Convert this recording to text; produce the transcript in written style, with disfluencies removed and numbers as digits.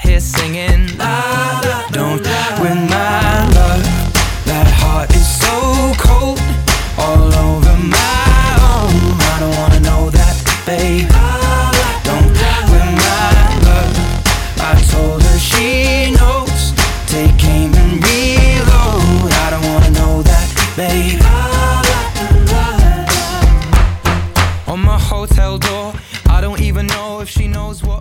here singing la la. Don't with my love. That heart is so cold, all over my own. I don't wanna know that, babe. Don't with my love. I told her she knows. Take aim and reload. I don't wanna know that, babe. On my hotel door, I don't even know if she knows what